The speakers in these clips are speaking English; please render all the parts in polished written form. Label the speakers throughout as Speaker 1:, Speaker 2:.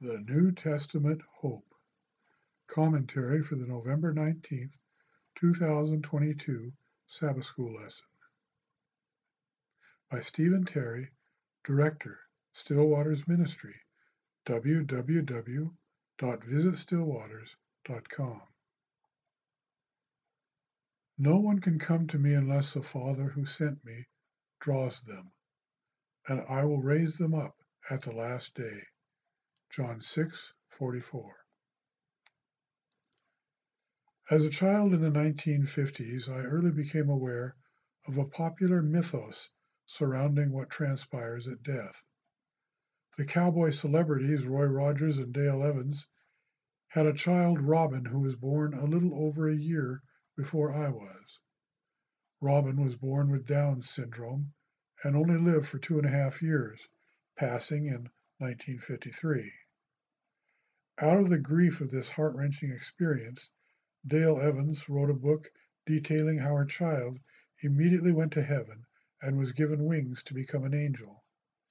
Speaker 1: The New Testament Hope. Commentary for the November 19th, 2022 Sabbath School lesson. By Stephen Terry, Director, Stillwaters Ministry, www.visitstillwaters.com. No one can come to me unless the Father who sent me draws them, and I will raise them up at the last day. John 6:44. As a child in the 1950s, I early became aware of a popular mythos surrounding what transpires at death. The cowboy celebrities Roy Rogers and Dale Evans had a child, Robin, who was born a little over a year before I was. Robin was born with Down syndrome and only lived for 2.5 years, passing in 1953. Out of the grief of this heart-wrenching experience, Dale Evans wrote a book detailing how her child immediately went to heaven and was given wings to become an angel.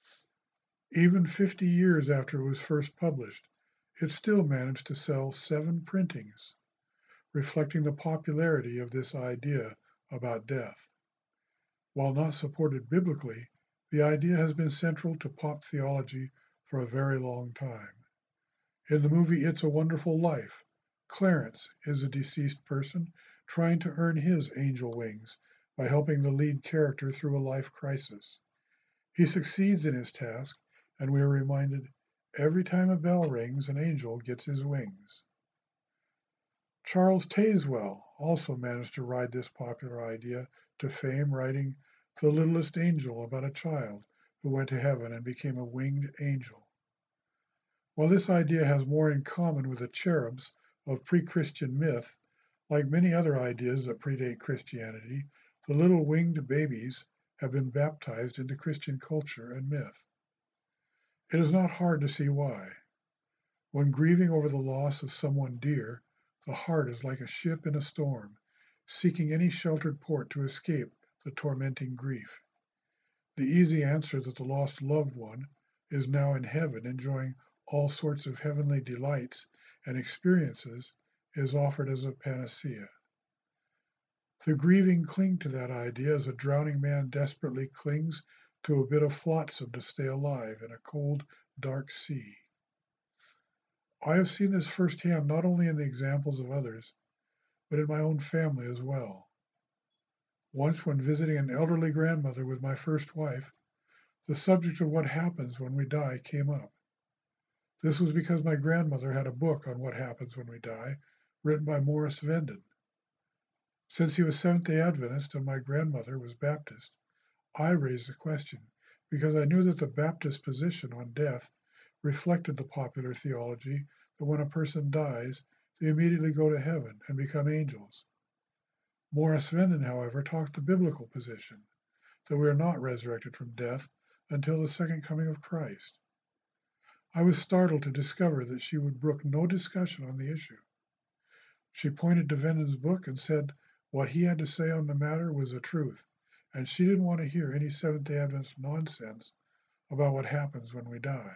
Speaker 1: Even 50 years after it was first published, it still managed to sell 7 printings, reflecting the popularity of this idea about death. While not supported biblically, the idea has been central to pop theology for a very long time. In the movie It's a Wonderful Life, Clarence is a deceased person trying to earn his angel wings by helping the lead character through a life crisis. He succeeds in his task, and we are reminded every time a bell rings, an angel gets his wings. Charles Tazewell also managed to ride this popular idea to fame, writing The Littlest Angel about a child who went to heaven and became a winged angel. While this idea has more in common with the cherubs of pre-Christian myth, like many other ideas that predate Christianity, the little winged babies have been baptized into Christian culture and myth. It is not hard to see why. When grieving over the loss of someone dear, the heart is like a ship in a storm, seeking any sheltered port to escape the tormenting grief. The easy answer that the lost loved one is now in heaven enjoying all sorts of heavenly delights and experiences is offered as a panacea. The grieving cling to that idea as a drowning man desperately clings to a bit of flotsam to stay alive in a cold, dark sea. I have seen this firsthand not only in the examples of others, but in my own family as well. Once, when visiting an elderly grandmother with my first wife, the subject of what happens when we die came up. This was because my grandmother had a book on what happens when we die, written by Morris Venden. Since he was Seventh-day Adventist and my grandmother was Baptist, I raised the question because I knew that the Baptist position on death reflected the popular theology that when a person dies, they immediately go to heaven and become angels. Morris Venden, however, taught the biblical position, that we are not resurrected from death until the second coming of Christ. I was startled to discover that she would brook no discussion on the issue. She pointed to Venden's book and said what he had to say on the matter was the truth, and she didn't want to hear any Seventh-day Adventist nonsense about what happens when we die.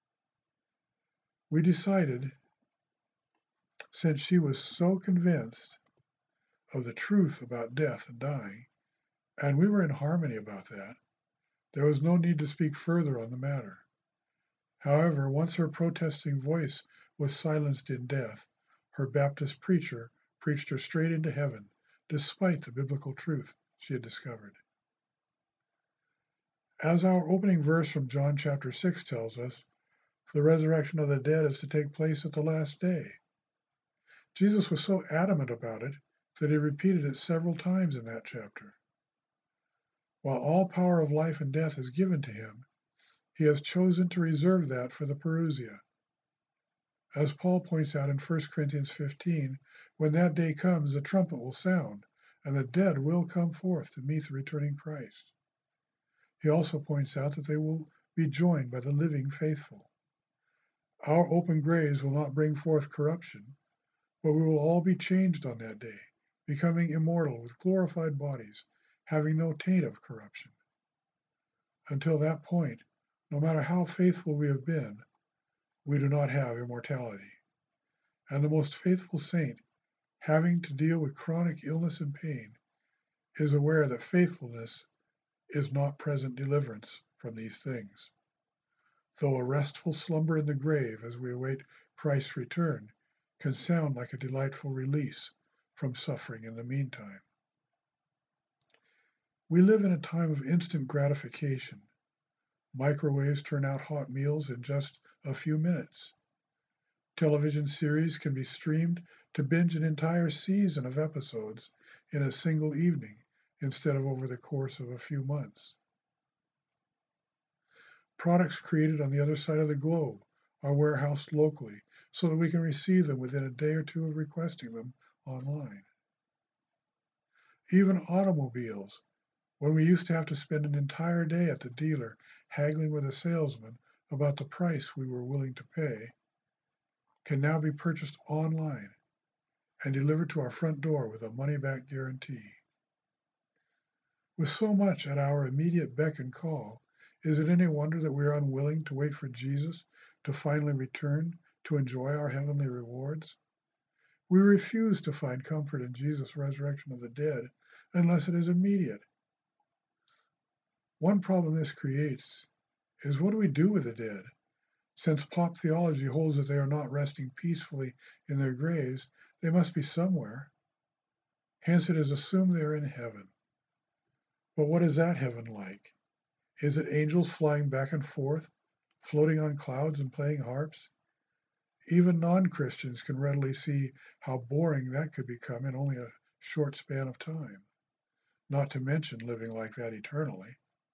Speaker 1: We decided, since she was so convinced of the truth about death and dying, and we were in harmony about that, there was no need to speak further on the matter. However, once her protesting voice was silenced in death, her Baptist preacher preached her straight into heaven, despite the biblical truth she had discovered. As our opening verse from John chapter 6 tells us, the resurrection of the dead is to take place at the last day. Jesus was so adamant about it that he repeated it several times in that chapter. While all power of life and death is given to him, he has chosen to reserve that for the Parousia. As Paul points out in 1 Corinthians 15, when that day comes, the trumpet will sound, and the dead will come forth to meet the returning Christ. He also points out that they will be joined by the living faithful. Our open graves will not bring forth corruption, but we will all be changed on that day, becoming immortal with glorified bodies, having no taint of corruption. Until that point, no matter how faithful we have been, we do not have immortality. And the most faithful saint, having to deal with chronic illness and pain, is aware that faithfulness is not present deliverance from these things. Though a restful slumber in the grave as we await Christ's return can sound like a delightful release from suffering in the meantime. We live in a time of instant gratification. Microwaves turn out hot meals in just a few minutes. Television series can be streamed to binge an entire season of episodes in a single evening instead of over the course of a few months. Products created on the other side of the globe are warehoused locally so that we can receive them within a day or two of requesting them online. Even automobiles, when we used to have to spend an entire day at the dealer haggling with a salesman about the price we were willing to pay, can now be purchased online and delivered to our front door with a money-back guarantee. With so much at our immediate beck and call, is it any wonder that we are unwilling to wait for Jesus to finally return to enjoy our heavenly rewards? We refuse to find comfort in Jesus' resurrection of the dead unless it is immediate. One problem this creates is, what do we do with the dead? Since pop theology holds that they are not resting peacefully in their graves, they must be somewhere. Hence it is assumed they are in heaven. But what is that heaven like? Is it angels flying back and forth, floating on clouds and playing harps? Even non-Christians can readily see how boring that could become in only a short span of time, not to mention living like that eternally.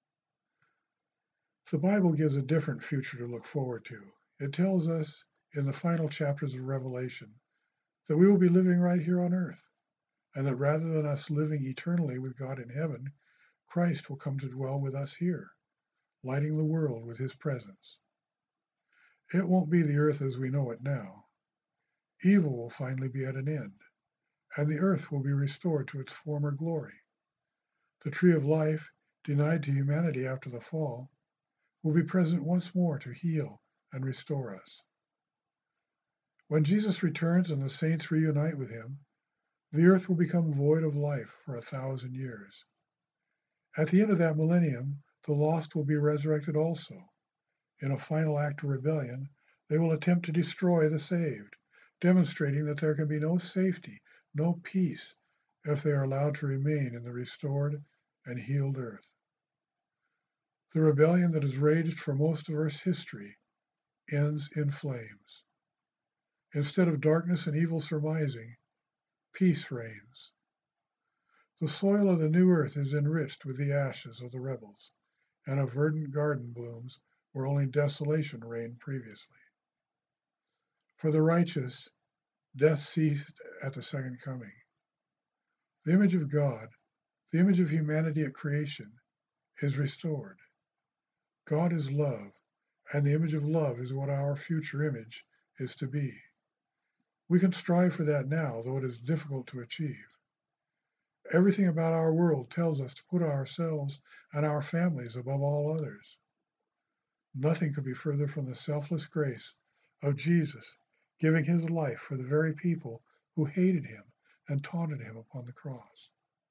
Speaker 1: The Bible gives a different future to look forward to. It tells us in the final chapters of Revelation that we will be living right here on earth, and that rather than us living eternally with God in heaven, Christ will come to dwell with us here, lighting the world with his presence. It won't be the earth as we know it now. Evil will finally be at an end, and the earth will be restored to its former glory. The tree of life, denied to humanity after the fall, will be present once more to heal and restore us. When Jesus returns and the saints reunite with him, the earth will become void of life for 1,000 years. At the end of that millennium, the lost will be resurrected also. In a final act of rebellion, they will attempt to destroy the saved, demonstrating that there can be no safety, no peace, if they are allowed to remain in the restored and healed earth. The rebellion that has raged for most of Earth's history ends in flames. Instead of darkness and evil surmising, peace reigns. The soil of the new earth is enriched with the ashes of the rebels, and a verdant garden blooms where only desolation reigned previously. For the righteous, death ceased at the second coming. The image of God, the image of humanity at creation, is restored. God is love, and the image of love is what our future image is to be. We can strive for that now, though it is difficult to achieve. Everything about our world tells us to put ourselves and our families above all others. Nothing could be further from the selfless grace of Jesus giving his life for the very people who hated him and taunted him upon the cross.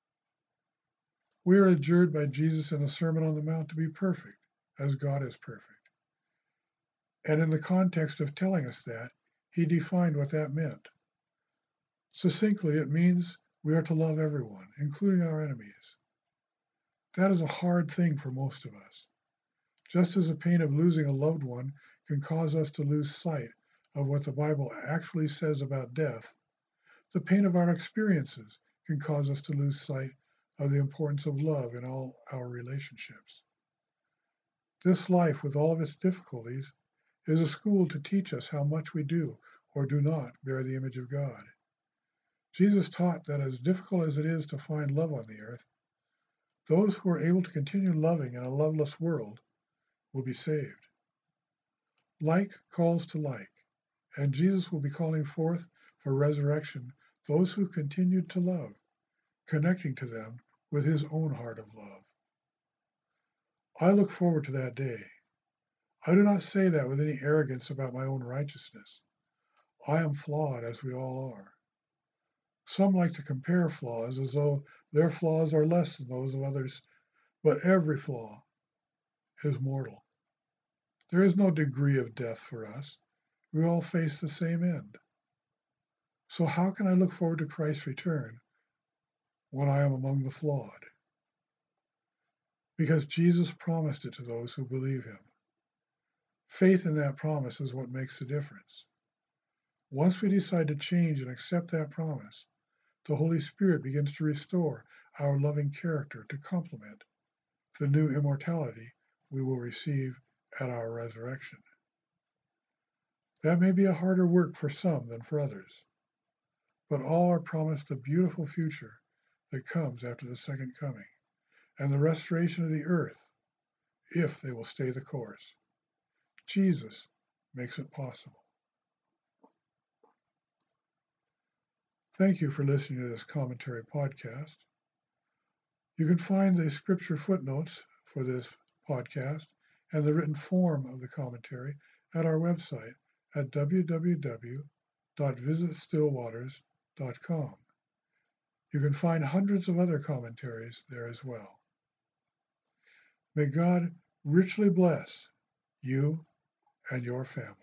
Speaker 1: We are adjured by Jesus in the Sermon on the Mount to be perfect, as God is perfect. And in the context of telling us that, he defined what that meant. Succinctly, it means we are to love everyone, including our enemies. That is a hard thing for most of us. Just as the pain of losing a loved one can cause us to lose sight of what the Bible actually says about death, the pain of our experiences can cause us to lose sight of the importance of love in all our relationships. This life, with all of its difficulties, is a school to teach us how much we do or do not bear the image of God. Jesus taught that as difficult as it is to find love on the earth, those who are able to continue loving in a loveless world will be saved. Like calls to like, and Jesus will be calling forth for resurrection those who continued to love, connecting to them with his own heart of love. I look forward to that day. I do not say that with any arrogance about my own righteousness. I am flawed, as we all are. Some like to compare flaws as though their flaws are less than those of others, but every flaw is mortal. There is no degree of death for us. We all face the same end. So how can I look forward to Christ's return when I am among the flawed? Because Jesus promised it to those who believe him. Faith in that promise is what makes the difference. Once we decide to change and accept that promise, the Holy Spirit begins to restore our loving character to complement the new immortality we will receive at our resurrection. That may be a harder work for some than for others, but all are promised a beautiful future that comes after the second coming and the restoration of the earth if they will stay the course. Jesus makes it possible. Thank you for listening to this commentary podcast. You can find the scripture footnotes for this podcast and the written form of the commentary at our website at www.visitstillwaters.com. You can find hundreds of other commentaries there as well. May God richly bless you and your family.